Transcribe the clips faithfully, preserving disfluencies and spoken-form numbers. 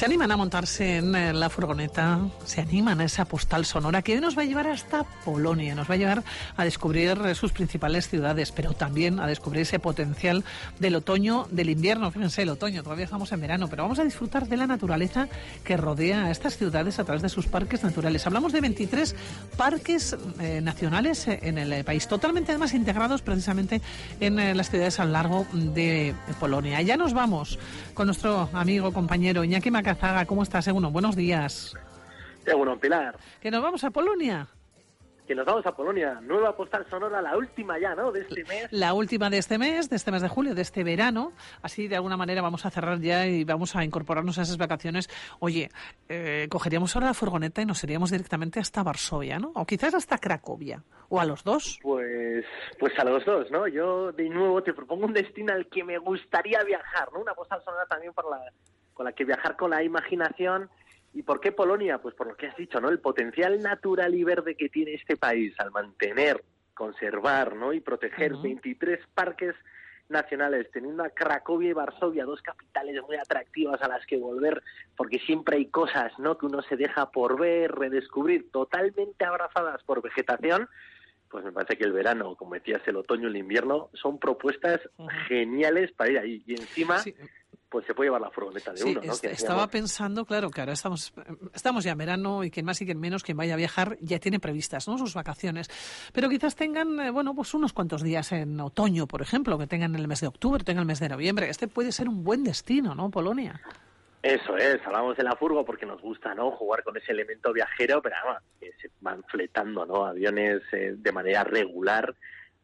Se animan a montarse en la furgoneta, se animan a esa postal sonora que hoy nos va a llevar hasta Polonia, nos va a llevar a descubrir sus principales ciudades, pero también a descubrir ese potencial del otoño, del invierno. Fíjense, el otoño, todavía estamos en verano, pero vamos a disfrutar de la naturaleza que rodea a estas ciudades a través de sus parques naturales. Hablamos de veintitrés parques eh, nacionales en el país, totalmente además integrados precisamente en eh, las ciudades a lo largo de Polonia. Ya nos vamos con nuestro amigo, compañero Iñaki Macazaga. ¿Cómo estás, Egunon? Buenos días. Egunon, Pilar. Que nos vamos a Polonia. Que nos vamos a Polonia. Nueva postal sonora, la última ya, ¿no?, de este mes. La última de este mes, de este mes de julio, de este verano. Así, de alguna manera, vamos a cerrar ya y vamos a incorporarnos a esas vacaciones. Oye, eh, cogeríamos ahora la furgoneta y nos iríamos directamente hasta Varsovia, ¿no? O quizás hasta Cracovia. ¿O a los dos? Pues, pues a los dos, ¿no? Yo, de nuevo, te propongo un destino al que me gustaría viajar, ¿no? Una postal sonora también para la, con la que viajar con la imaginación. ¿Y por qué Polonia? Pues por lo que has dicho, ¿no? El potencial natural y verde que tiene este país al mantener, conservar, ¿no?, y proteger uh-huh. veintitrés parques nacionales, teniendo a Cracovia y Varsovia, dos capitales muy atractivas a las que volver, porque siempre hay cosas, ¿no?, que uno se deja por ver, redescubrir, totalmente abrazadas por vegetación. Pues me parece que el verano, como decías, el otoño, el invierno, son propuestas uh-huh. geniales para ir ahí. Y encima... Sí. Pues se puede llevar la furgoneta de sí, uno, ¿no? Est- que estaba pensando, claro, que ahora estamos estamos ya en verano y quien más y quien menos, quien vaya a viajar, ya tiene previstas, ¿no?, sus vacaciones. Pero quizás tengan, eh, bueno, pues unos cuantos días en otoño, por ejemplo, que tengan el mes de octubre, tengan el mes de noviembre. Este puede ser un buen destino, ¿no?, Polonia. Eso es, hablamos de la furgo porque nos gusta, ¿no?, jugar con ese elemento viajero, pero además que se van fletando, ¿no?, aviones eh, de manera regular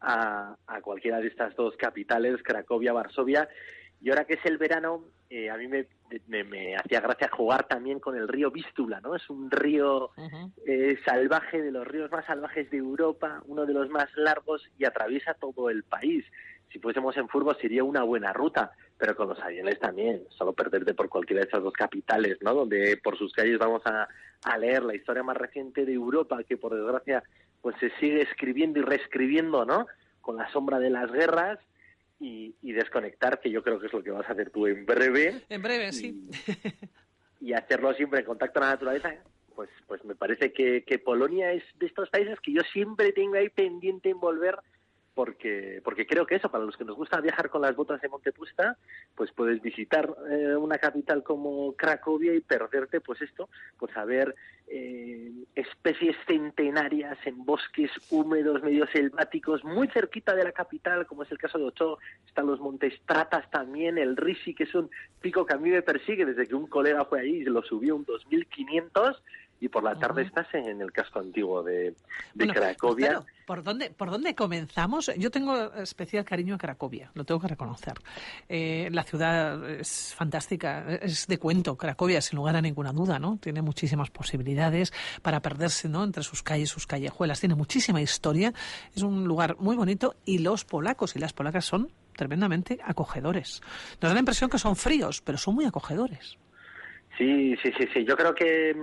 a, a cualquiera de estas dos capitales, Cracovia, Varsovia. Y ahora que es el verano, eh, a mí me, me, me hacía gracia jugar también con el río Vístula, ¿no? Es un río uh-huh. eh, salvaje, de los ríos más salvajes de Europa, uno de los más largos, y atraviesa todo el país. Si fuésemos en furgo sería una buena ruta, pero con los aviones también, solo perderte por cualquiera de esas dos capitales, ¿no?, donde por sus calles vamos a, a leer la historia más reciente de Europa, que por desgracia pues se sigue escribiendo y reescribiendo, ¿no?, con la sombra de las guerras. Y, y desconectar, que yo creo que es lo que vas a hacer tú en breve. En breve, y, sí. Y hacerlo siempre en contacto con la naturaleza. Pues pues me parece que, que Polonia es de estos países que yo siempre tengo ahí pendiente en volver, porque porque creo que eso, para los que nos gusta viajar con las botas de Montepusta, pues puedes visitar eh, una capital como Cracovia y perderte, pues esto, pues a ver eh, especies centenarias en bosques húmedos, medio selváticos, muy cerquita de la capital, como es el caso de Ochoa. Están los montes Tratas también, el Risi, que es un pico que a mí me persigue desde que un colega fue allí y lo subió un dos mil quinientos, y por la tarde uh-huh. estás en el casco antiguo de, de bueno, Cracovia. Claro, ¿por dónde, ¿por dónde comenzamos? Yo tengo especial cariño a Cracovia, lo tengo que reconocer. Eh, la ciudad es fantástica, es de cuento, Cracovia, sin lugar a ninguna duda, ¿no? Tiene muchísimas posibilidades para perderse, ¿no?, entre sus calles, sus callejuelas. Tiene muchísima historia, es un lugar muy bonito, y los polacos y las polacas son tremendamente acogedores. Nos da la impresión que son fríos, pero son muy acogedores. Sí, sí, sí, sí. Yo creo que...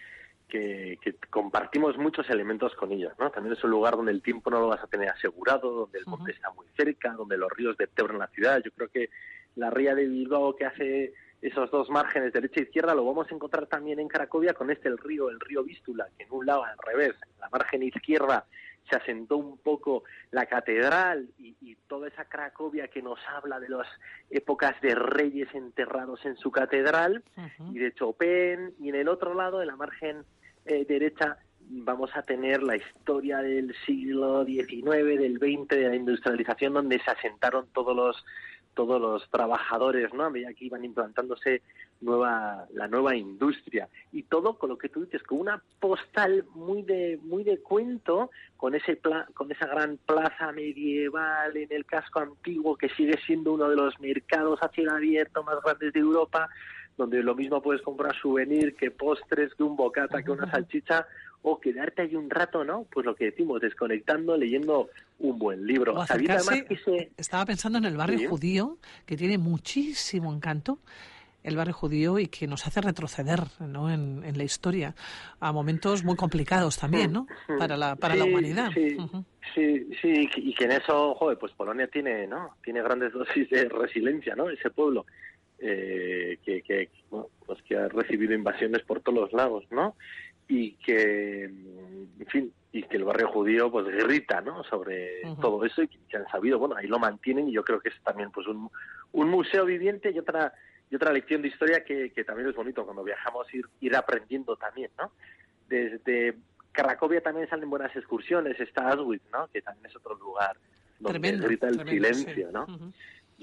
Que, que compartimos muchos elementos con ellos, ¿no? También es un lugar donde el tiempo no lo vas a tener asegurado, donde el monte uh-huh. está muy cerca, donde los ríos vertebran la ciudad. Yo creo que la ría de Bilbao, que hace esos dos márgenes, derecha e izquierda, lo vamos a encontrar también en Cracovia con este el río, el río Vístula, que en un lado, al revés, en la margen izquierda, se asentó un poco la catedral y, y toda esa Cracovia que nos habla de las épocas de reyes enterrados en su catedral uh-huh. y de Chopin. Y en el otro lado, en la margen Eh, derecha, vamos a tener la historia del siglo diecinueve, del veinte, de la industrialización, donde se asentaron todos los todos los trabajadores, ¿no? A medida que iban implantándose nueva la nueva industria, y todo con lo que tú dices, con una postal muy de muy de cuento, con ese pla- con esa gran plaza medieval en el casco antiguo, que sigue siendo uno de los mercados a cielo abierto más grandes de Europa, donde lo mismo puedes comprar souvenir que postres, que un bocata, que una salchicha, o quedarte ahí un rato, ¿no? Pues lo que decimos, desconectando, leyendo un buen libro. O acercarse, que se... Estaba pensando en el barrio ¿Sí? judío, que tiene muchísimo encanto, el barrio judío, y que nos hace retroceder, ¿no?, en, en la historia, a momentos muy complicados también, ¿no?, para la para sí, la humanidad. Sí, uh-huh. sí, sí, y que en eso, joder, pues Polonia tiene, ¿no?, tiene grandes dosis de resiliencia, ¿no?, ese pueblo. eh, que, que, bueno, pues que ha recibido invasiones por todos los lados, ¿no? Y que, en fin, y que el barrio judío pues grita, ¿no? Sobre uh-huh. todo eso, y que han sabido, bueno, ahí lo mantienen, y yo creo que es también pues un, un museo viviente y otra y otra lección de historia que, que también es bonito cuando viajamos ir ir aprendiendo también, ¿no? Desde Cracovia también salen buenas excursiones, está Auschwitz, ¿no? Que también es otro lugar donde tremendo, grita el tremendo, silencio, sí. ¿no? Uh-huh.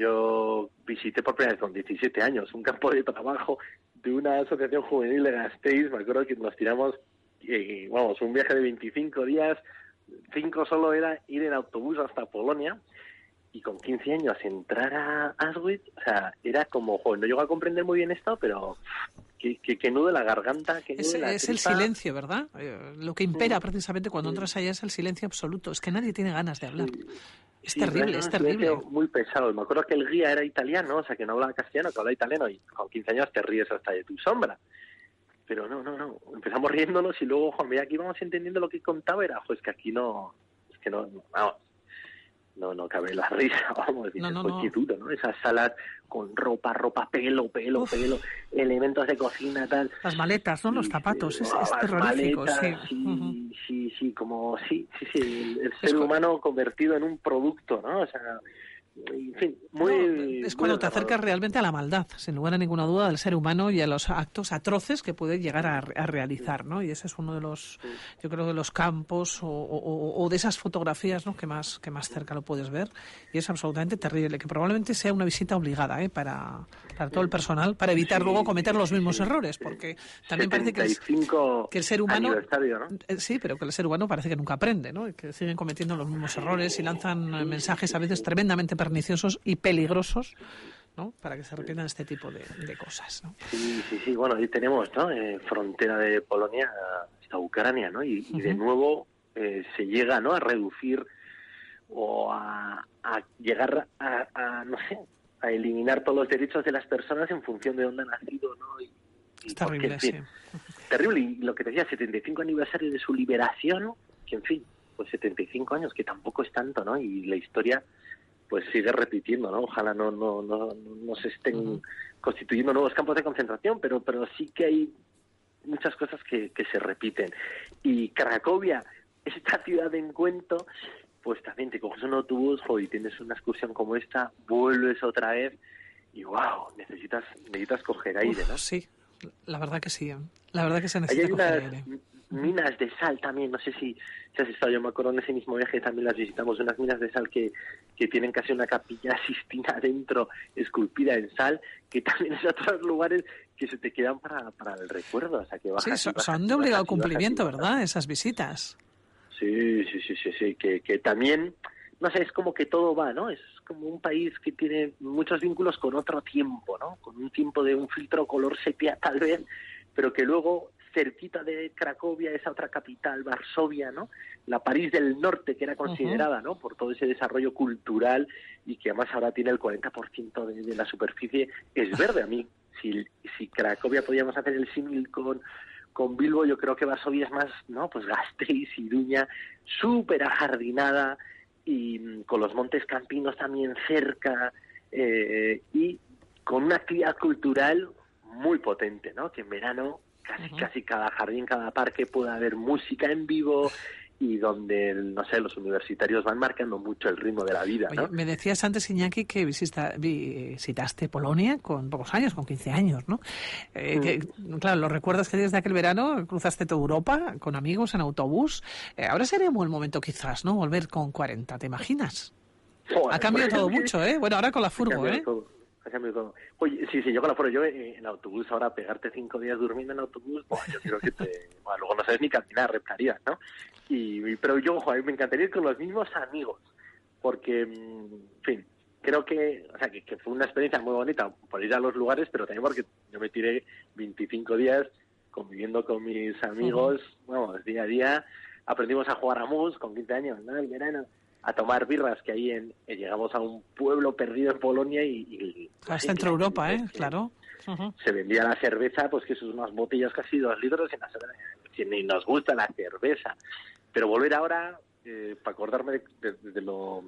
Yo visité por primera vez con diecisiete años un campo de trabajo de una asociación juvenil de Gasteiz. Me acuerdo que nos tiramos, eh, vamos, un viaje de veinticinco días, cinco solo era ir en autobús hasta Polonia, y con quince años entrar a Auschwitz, o sea, era como, joder, no llego a comprender muy bien esto, pero que, que, que nudo la garganta, que nudo es, la es el silencio, ¿verdad? Eh, lo que impera sí. precisamente cuando sí. entras allá es el silencio absoluto, es que nadie tiene ganas de hablar. Sí. Es sí, terrible, es, es terrible. Muy pesado. Me acuerdo que el guía era italiano, o sea, que no hablaba castellano, que hablaba italiano, y con quince años te ríes hasta de tu sombra. Pero no, no, no. Empezamos riéndonos y luego, jo, mira, aquí vamos entendiendo lo que contaba, era, jo, es que aquí no, es que no, vamos, no, no cabe la risa, vamos, dices, no, no, no. Qué duro, ¿no? Esas salas con ropa, ropa, pelo, pelo, Uf. pelo, elementos de cocina, tal. Las maletas, ¿no? Los zapatos, sí, es, es terrorífico, maletas, sí. Sí, uh-huh. sí, sí, como, sí, sí, sí, el, el ser humano convertido en un producto, ¿no? O sea, en fin, muy... No, es cuando muy te acercas realmente a la maldad, sin lugar a ninguna duda, del ser humano y a los actos atroces que puede llegar a, a realizar, ¿no? Y ese es uno de los, yo creo, de los campos o, o, o de esas fotografías, ¿no? que más que más cerca lo puedes ver, y es absolutamente terrible, que probablemente sea una visita obligada, ¿eh? para, para todo el personal, para evitar sí, luego cometer los mismos sí, errores, porque también parece que el, que el ser humano... ¿no? Sí, pero que el ser humano parece que nunca aprende, ¿no? Y que siguen cometiendo los mismos errores y lanzan mensajes a veces tremendamente perniciosos y peligrosos, ¿no? Para que se repitan este tipo de, de cosas, ¿no? Sí, sí, sí. Bueno, ahí tenemos, ¿no? Eh, frontera de Polonia hasta Ucrania, ¿no? Y, uh-huh. y de nuevo eh, se llega, ¿no? A reducir o a, a llegar a, a, no sé, a eliminar todos los derechos de las personas en función de dónde han nacido, ¿no? Y, y es terrible, porque, en fin, sí. Terrible. Y lo que te decía, setenta y cinco aniversario de su liberación, que en fin, pues setenta y cinco años, que tampoco es tanto, ¿no? Y la historia pues sigue repitiendo, ¿no? Ojalá no no no, no se estén uh-huh. constituyendo nuevos campos de concentración, pero pero sí que hay muchas cosas que, que se repiten. Y Cracovia, esta ciudad de encuentro, pues también te coges un autobús, joder, y tienes una excursión como esta, vuelves otra vez y wow, necesitas necesitas coger aire, Uf, ¿no? Sí, la verdad que sí, la verdad que se necesita hay coger unas aire. Minas de sal también, no sé si, si has estado, yo me acuerdo en ese mismo viaje también las visitamos, unas minas de sal que, que tienen casi una capilla Sistina adentro, esculpida en sal, que también es otros lugares que se te quedan para, para el recuerdo, o sea que bajas, Sí, son, bajas, son de obligado bajas, cumplimiento, bajas, bajas. ¿verdad? Esas visitas. Sí, sí, sí, sí, sí, que, que también, no sé, es como que todo va, ¿no? Es como un país que tiene muchos vínculos con otro tiempo, ¿no? Con un tiempo de un filtro color sepia tal vez, pero que luego cerquita de Cracovia, esa otra capital, Varsovia, ¿no? La París del Norte, que era considerada, uh-huh. ¿no? Por todo ese desarrollo cultural y que además ahora tiene el cuarenta por ciento de, de la superficie, es verde. A mí, si, si Cracovia podíamos hacer el símil con, con Bilbo, yo creo que Varsovia es más, ¿no? Pues Gasteiz, Iruña, súper ajardinada y con los montes campinos también cerca eh, y con una actividad cultural muy potente, ¿no? Que en verano casi uh-huh. casi cada jardín, cada parque puede haber música en vivo y donde, no sé, los universitarios van marcando mucho el ritmo de la vida, ¿no? Oye, me decías antes, Iñaki, que visita, visitaste Polonia con pocos años, con quince años, ¿no? Eh, mm. que, claro, los recuerdas que desde aquel verano cruzaste toda Europa con amigos en autobús. Eh, ahora sería un buen momento quizás, ¿no? Volver con cuarenta, ¿te imaginas? Joder, ha cambiado pues, todo mucho, ¿eh? Bueno, ahora con la furgo, ¿eh? Todo. Oye, sí, sí, yo con la foro, yo eh, en autobús ahora pegarte cinco días durmiendo en autobús, bueno, yo creo que te, bueno, luego no sabes ni caminar, reptarías, ¿no? Y, y pero yo, joder, me encantaría ir con los mismos amigos, porque, en fin, creo que, o sea, que, que fue una experiencia muy bonita por ir a los lugares, pero también porque yo me tiré veinticinco días conviviendo con mis amigos, uh-huh. vamos, día a día, aprendimos a jugar a mus con quince años, ¿no? El verano. A tomar birras, que ahí en, eh, llegamos a un pueblo perdido en Polonia y... y a sí, centro Europa, ¿eh? Claro. Uh-huh. Se vendía la cerveza, pues que sus unas botellas casi dos litros, y, nosotros, y nos gusta la cerveza. Pero volver ahora, eh, para acordarme de, de, de lo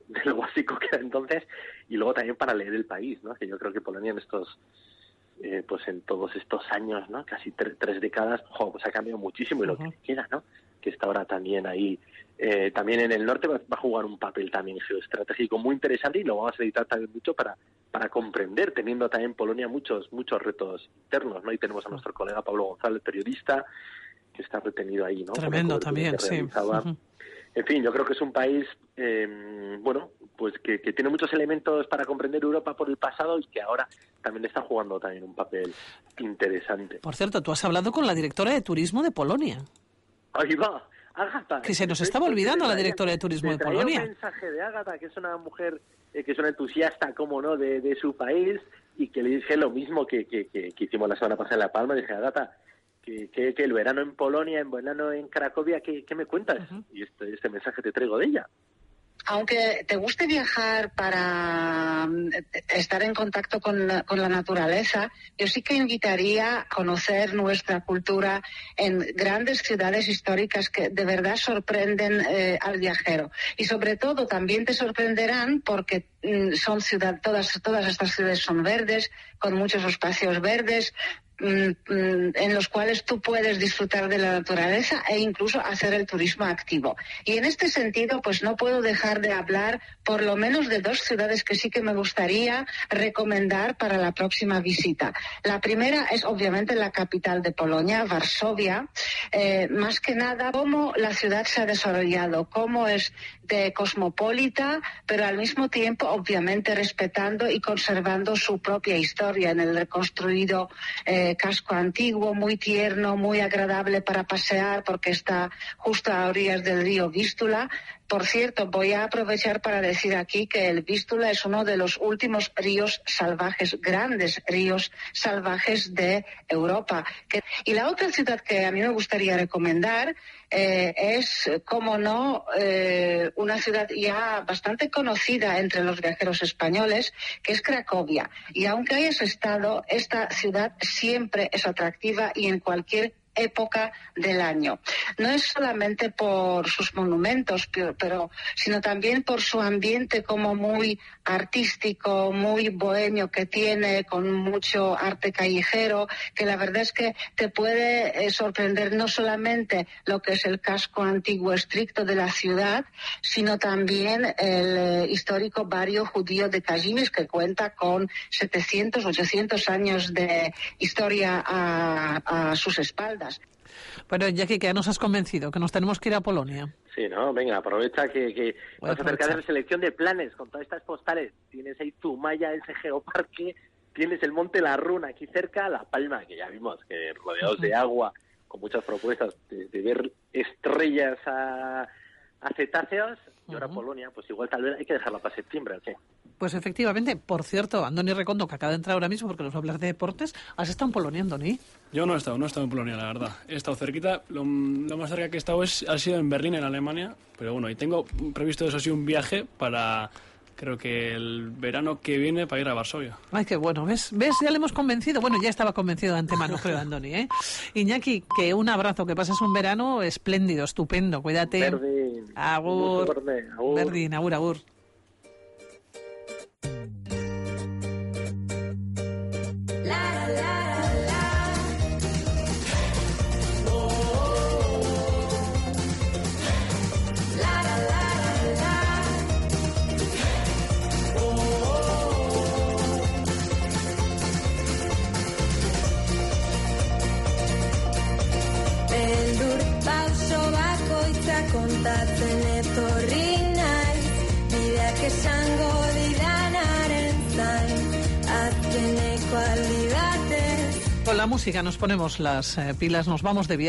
de lo básico que era entonces, y luego también para leer el país, ¿no? Que yo creo que Polonia en estos, eh, pues en todos estos años, ¿no? Casi tre- tres décadas, jo, pues ha cambiado muchísimo, y lo uh-huh. que queda, ¿no? Que está ahora también ahí, eh, también en el norte va a jugar un papel también geoestratégico muy interesante, y lo vamos a necesitar también mucho para para comprender, teniendo también Polonia muchos muchos retos internos, ¿no? Y tenemos a nuestro colega Pablo González, periodista, que está retenido ahí, ¿no? Tremendo también, sí. Uh-huh. En fin, yo creo que es un país, eh, bueno, pues que, que tiene muchos elementos para comprender Europa por el pasado, y que ahora también está jugando también un papel interesante. Por cierto, tú has hablado con la directora de turismo de Polonia. Ahí va, Ágata. Que se nos estaba olvidando la directora de turismo de Polonia. Un mensaje de Ágata, que es una mujer eh, que es una entusiasta, como no, de, de su país, y que le dije lo mismo que, que, que, que hicimos la semana pasada en La Palma. Dije, Ágata, que, que, que el verano en Polonia, en verano en Cracovia, ¿qué, qué me cuentas? Uh-huh. Y este, este mensaje te traigo de ella. Aunque te guste viajar para estar en contacto con la, con la naturaleza, yo sí que invitaría a conocer nuestra cultura en grandes ciudades históricas que de verdad sorprenden eh, al viajero. Y sobre todo también te sorprenderán porque mm, son ciudad, todas, todas estas ciudades son verdes, con muchos espacios verdes, en los cuales tú puedes disfrutar de la naturaleza e incluso hacer el turismo activo. Y en este sentido, pues no puedo dejar de hablar por lo menos de dos ciudades que sí que me gustaría recomendar para la próxima visita. La primera es obviamente la capital de Polonia, Varsovia. Eh, más que nada, cómo la ciudad se ha desarrollado, cómo es de cosmopolita, pero al mismo tiempo, obviamente, respetando y conservando su propia historia en el reconstruido eh, casco antiguo, muy tierno, muy agradable para pasear porque está justo a orillas del río Vístula. Por cierto, voy a aprovechar para decir aquí que el Vístula es uno de los últimos ríos salvajes, grandes ríos salvajes de Europa. Y la otra ciudad que a mí me gustaría recomendar eh, es, como no, eh, una ciudad ya bastante conocida entre los viajeros españoles, que es Cracovia. Y aunque hayas estado, esta ciudad siempre es atractiva y en cualquier época del año. No es solamente por sus monumentos, pero, pero sino también por su ambiente como muy artístico, muy bohemio que tiene, con mucho arte callejero, que la verdad es que te puede eh, sorprender no solamente lo que es el casco antiguo estricto de la ciudad, sino también el eh, histórico barrio judío de Kazimierz, que cuenta con setecientos, ochocientos años de historia a, a sus espaldas. Bueno, Jackie, que ya nos has convencido, que nos tenemos que ir a Polonia. Sí, ¿no? Venga, aprovecha que, que vas a hacer que hacer selección de planes con todas estas postales. Tienes ahí Zumaya, ese geoparque, tienes el Monte La Runa aquí cerca, La Palma, que ya vimos, que rodeados uh-huh. de agua, con muchas propuestas de, de ver estrellas a, a cetáceos, y ahora uh-huh. Polonia, pues igual tal vez hay que dejarla para septiembre, ¿sí? Pues efectivamente. Por cierto, Andoni Recondo, que acaba de entrar ahora mismo porque nos va a hablar de deportes, ¿has estado en Polonia, Andoni? Yo no he estado, no he estado en Polonia, la verdad. He estado cerquita, lo, lo más cerca que he estado es, ha sido en Berlín, en Alemania, pero bueno, y tengo previsto eso sí un viaje para, creo que el verano que viene, para ir a Varsovia. Ay, qué bueno, ¿ves? ¿Ves? Ya le hemos convencido. Bueno, ya estaba convencido de antemano, creo, Andoni, ¿eh? Iñaki, que un abrazo, que pases un verano espléndido, estupendo, cuídate. Verdín. Agur. Verdín, agur, agur. Kontatzen etorri naiz, bideak esango didanaren zain, azkeneko aldi batez. Con la música nos ponemos las eh, pilas, nos vamos de viaje.